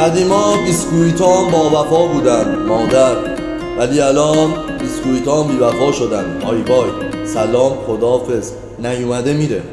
قدیما بیسکویتام با وفا بودن مادر، ولی الان بیسکویتام بی وفا شدن. بای بای، سلام، خداحافظ، نیومده میره.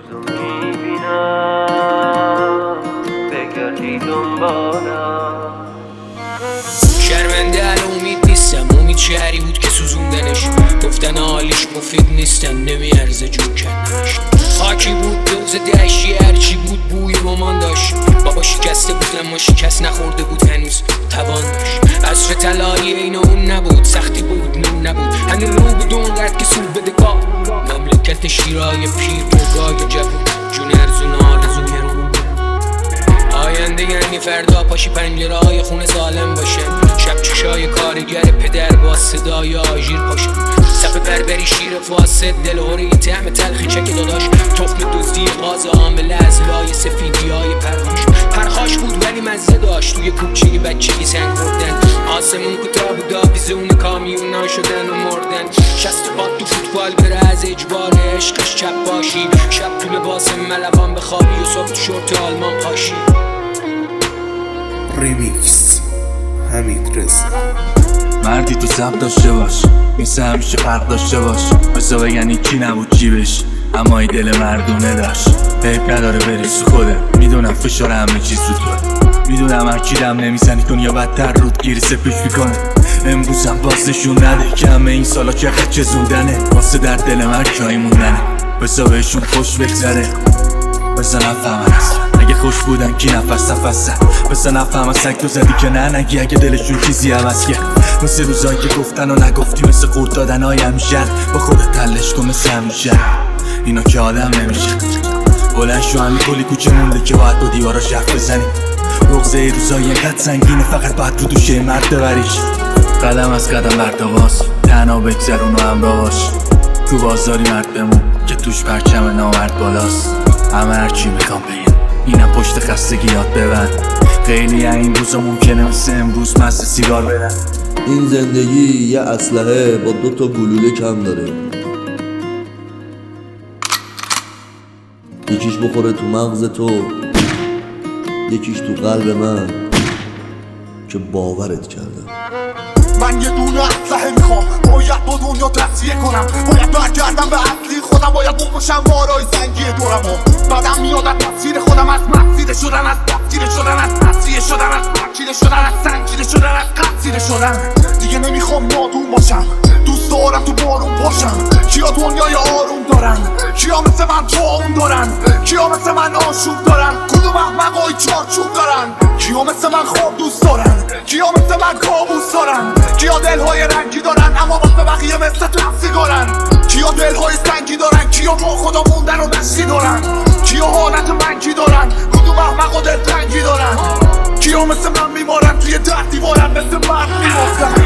بگردی دنبالم شرمنده الامید نیستم، امید شهری بود که سوزوندنش، گفتن حالیش مفید نیستن، نمیارزه جون کندنش. خاکی بود دوز دشتی، هرچی بود بوی گمان داشت. بابا شکسته بود اما شکست نخورده بود، هنوز توان داشت. عصر طلایی این اون نبود، سختی بود نون نبود، هنوز رو بود اونقدر که سو بده گاه. مملکت شیرای پیر بگاه جوون، جون ارزون آرزوی رو آینده یعنی فردا پاشی پنجره های خونه ظالم باشه. شب چشای کارگر پدر با صدای آژیر پاشه. صف بربری شیر فاسد دلهوری طعم تلخی چک داداش. تخم دزدی غاز عامله از لای سفیدی های پرخاش بود ولی مزه داشت. توی کوچگی بچگی سنگ خوردن، آسمون کوتاه بود آویزون کامیونا شدن و مردن. شست باد تو فوتبال بره از اجبار عشقش چپ باشی. شب تو لباس ملوان بخوابی و صبح تو شورت آلمان پاشی. ریمیکس حمید رضا. مردی تو سب داشته باش، مثل همیشه فرق داشته باش. بسا بگن کی نبود جیبش، اما ای دل مردونه داشت. حیب نداره بری سو خوده، میدونم فشار همه چیز رو توه. میدونم هر کی دم نمیزنی کن یا بدتر رود گیری سپیش میکنه. امروزم باز نشون نده که همه این سالا چقدر چزوندنه. واسه در دل من جایی موندنه، بسا بهشون خوش بگذره. بسا نفهمن اصلا اگه خوش بودن کی نفس نفسن. بسا نفهمن سگ تو زدی که نه نگی اگه دلشون چیزی عوض کرد. مثل روزایی که گفتن و نگفتی، مثل قورت دادن های همیشن. با خودت تلش کن مثل همیشه، اینا که آدم نمیشه. بلند شو همین کلی کوچه مونده که باید با دیوارا شرف بزنی. رغزه روزایی اینقدر سنگینه فقط باید رو دوشه مرد ببریش. قدم از قدم بردواز، تنها بگذرون و همراه باش. تو بازاری مرد بمون که توش پرچم نامرد بالاست. همه هرچی میخوام بگم اینم پشت خستگی یاد ببند. خیلی این روزا ممکنه مثل امروز مست سیگار بدن. این زندگی یه اسلحه با 2 تا گلوله کم داره، یکیش بخوره تو مغز تو، یکیش تو قلب من که باورت کردم. من یه دونه اسلحه میخوام، باید با دنیا تصفیه کنم. باید برگردم به اصلی خودم، باید بکشم وارای زنگی دورمو. بعدم میاد از مسیر خودم، از مسیر شدن، از تفسیر شدن، از تصفیه شدن، از پرچیده شدن، از سنگیده شدن، از قصیده شدن. دیگه نمیخوام نادون باشم، دوست دارم تو بارون باشم. کیا دنیای آروم دارن، کیا مثل من طاعون دارن، کیا مثل من آشوب دارن، کدوم احمقای چارچوب دارن، کیا مثل من خواب دوست دارن، کیا مثل من کابوس دارن، کیا دلهای رنگی دارن اما واسه بقیه مثل تو سیگارن، کیا دلهای سنگی دارن، کیا با خدا موندن و دستی دارن، کیا حالت منکی دارن، کدوم احمق و دلتنگی دارن، کیا مثل من میمارن توی ده دیوارن مثل مرد میمافتن.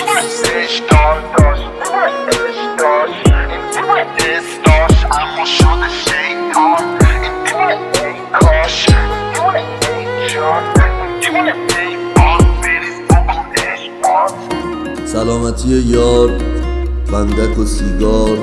اما شده شیطان این کاش سلامتی یار، بندک و سیگار،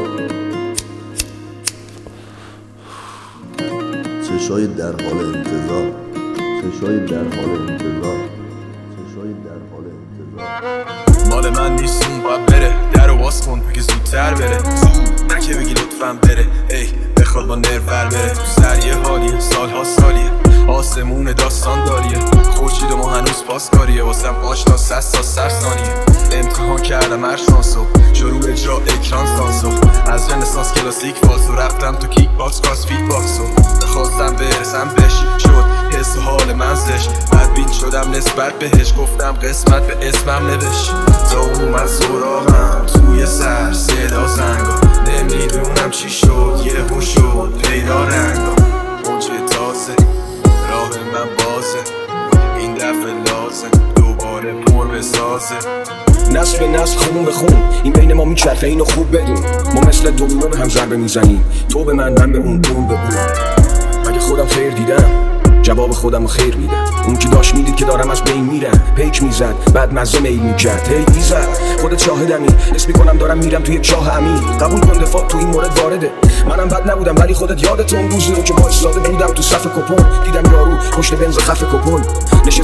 چشای در حال انتظار، چشای در حال انتظار، چشای در حال انتظار. مال من نیستی باید بره، در رو باز کن بگه زودتر بره. زود نکه بگی لطفاً بره، ای بخواد با نر بر بره. تو سر یه حالیه، سالها سالیه، آسمون داستان داریه. خورشید ما هنوز پاسکاریه، واسم آشنا 100 تا 100 ثانیه. امتحان کردم هر شانسو، شروع اجرا اکران سانسو. از رنسانس کلاسیک فازو رفتم تو کیک باکس کاس فیت باکسو. خواستم برسم بهش، شد حس و حال من زش. بدبین شدم نسبت بهش، گفتم قسمت به اسمم نوشت. تا اومد سراغم توی سر صدا زنگا، نمیدونم چی شد یه هو شد پیدا رنگا. موجه تازه راه من بازه، این دفعه لازم دوباره پر بسازه. نسل به نسل خون به خون این بین ما میچرخه، اینو خوب بدون. ما مثل دومه به هم ضربه میزنیم، تو به من به اون به اون. مگه خودم خیر دیدم؟ جواب خودم رو خیر میدم. اون که داشت میدید که دارم از بین میرم، پیک میزد بعد مزه میل میکرد. هی ایزد خودت شاهدمی، حس میکنم دارم میرم توی چاه عمیق. قبول کن دفاع تو این مورد وارده، منم بد نبودم ولی خودت یادت اون روزی رو که وایساده بودم تو صف کپون. دیدم یارو پشت بنز خف کپون نشسته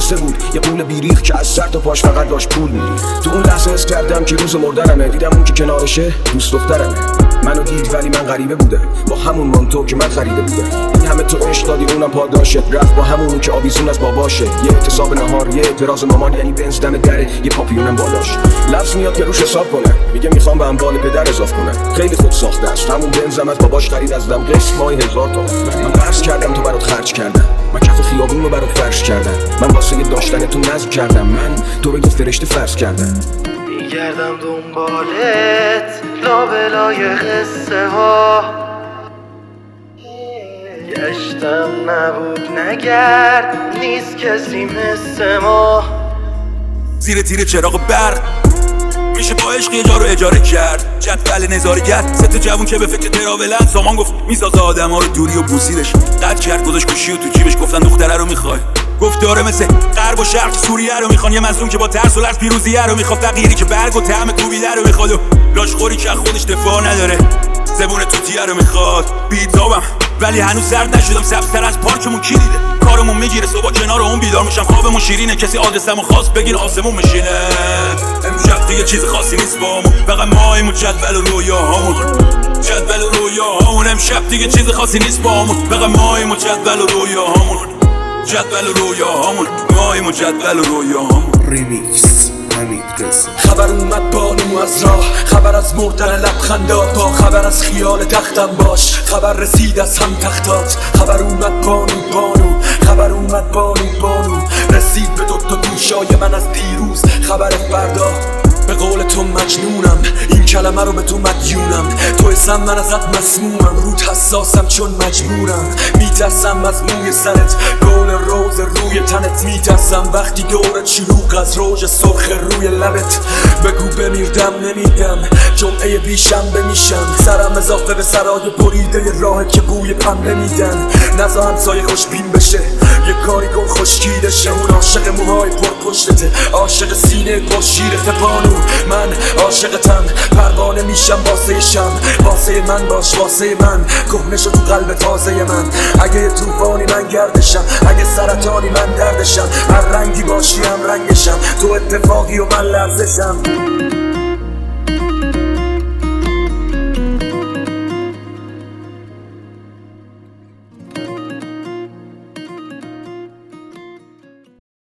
قصه بود، یه قول بیریخ که از سر تا پاش فقط داشت پول می‌ریخت. تو اون لحظه حس کردم که روز مردنمه. دیدم اون که کنارشه دوست دخترمه. منو دید ولی من غریبه بودم، با همون مانتو که من خریده بودم. این همه تو عشق دادی اونم پاداشت، رفت با همون که آویزون از باباشه. یه اعتصاب نهار، یه اعتراض مامان، یعنی بنز دم دره، یه پاپیونم بالاش. لفظ میاد که روش حساب کنه، میگه میخوام به اموال پدر اضافه کنم. خیلی خود ساخته است، همون بنزم از باباش خرید، از دم قسط ماهی 1000 تومن. من قرض کردم تو برات خرج کردم، من کف خیابون رو برات فرش کردم، من واسه داشتن تو نذر کردم، من تو رو یه فرشته فرض کردم. میگردم دنبالت لابلای قصه ها، گشتم نبود نگرد نیست کسی مثل ما. زیر تیر چراغ برق میشه با عشق یه جا رو اجاره کرد. جدول نظارگر ست جوون که به فکر تراولن، سامان گفت میسازه آدم ها رو دوری و بوسیدش. قد کرد گذاشت گوشی و تو جیبش، گفتن دختره رو میخوای، گفت داره مثل غرب و شرق سوریه رو میخوان. یه مظلوم که با ترس و لرز پیروزیه رو میخواد، فقیری که برگ و طعم کوبیده رو میخواد و لاشخوری که خودش دفاع نداره، زبون توتیه رو میخواد. بیتابم ولی هنوز زرد نشدم، سبزتر از پارکمون کی دیده. کارمون میگیره صبح کنار اون بیدار میشم، خوابمون شیرینه، کسی آدرسمو خواست بگین آسمون میشینه. امشب دیگه چیز خاصی نیست بامون، فقط مایمون جدول و رویاهامون، جدول و رویاهامون. امشب دیگه چیز خاصی نیست بامون، فقط مایمون جدول و رویاهامون، جدول و رویاهامون، مایمون جدول و رویاهامون. ریمیکس خبر اومد بانو از راه، خبر از مردن لبخندات، با خبر از خیال تختم باش، خبر رسید از هم تختات. خبر اومد بانو، خبر اومد بانو، رسید به دوتا گوشای من از دیروز خبر فردا. به قول تو مجنونم، این کلمه رو به تو مدیونم، تو اسم من ازت مسمومم، رود حساسم چون مجبورم. میترسم از موی سرت، گل روز روی تنت، میترسم وقتی دورت شلوغ از روژ سرخ روی لبت. بگو بمیردم نمیدم، جمعه بیشنبه میشم، سرم اضافه به سرای بریده راه که بوی پنبه میدن. نزا همسایه خوشبین بشه، یه کاری کن خشکیده شه. اون عاشق موهای پر پشتته، عاشق سینه پر شیرته بانو، من عاشقتم، پروانه میشم واسه شم، واسه من باش واسه من، کهنه شو تو قلب تازه من. اگه یه طوفانی من گردشم، اگه سرطانی من دردشم، هر رنگی باشی هم رنگشم، تو اتفاقی و من لرزشم.